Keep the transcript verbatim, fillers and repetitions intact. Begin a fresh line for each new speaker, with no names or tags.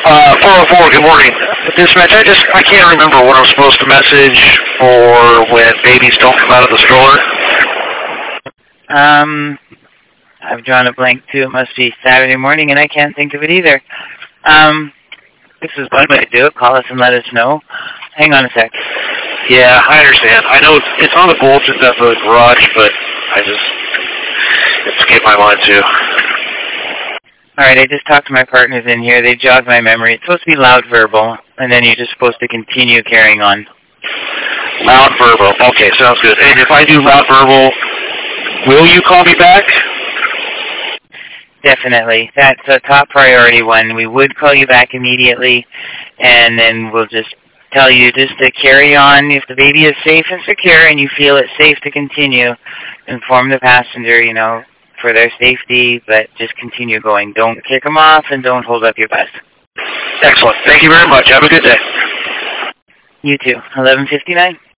Uh, four oh four, good morning. Dispatch, I just, I can't remember what I'm supposed to message for when babies don't come out of the stroller.
Um, I've drawn a blank too. It must be Saturday morning, and I can't think of it either. Um, this is one way to do it. Call us and let us know. Hang on a sec.
Yeah, I understand. I know it's, it's on the bulletin at the garage, but I just, it escaped my mind too.
All right, I just talked to my partners in here. They jogged my memory. It's supposed to be loud verbal, and then you're just supposed to continue carrying on.
Loud verbal. Okay, sounds good. And if I do loud verbal, will you call me back?
Definitely. That's a top priority one. We would call you back immediately, and then we'll just tell you just to carry on. If the baby is safe and secure and you feel it's safe to continue, inform the passenger, you know, for their safety, but just continue going. Don't kick them off and don't hold up your bus.
Excellent. Thank you very much. Have a good day.
You too. eleven fifty-nine.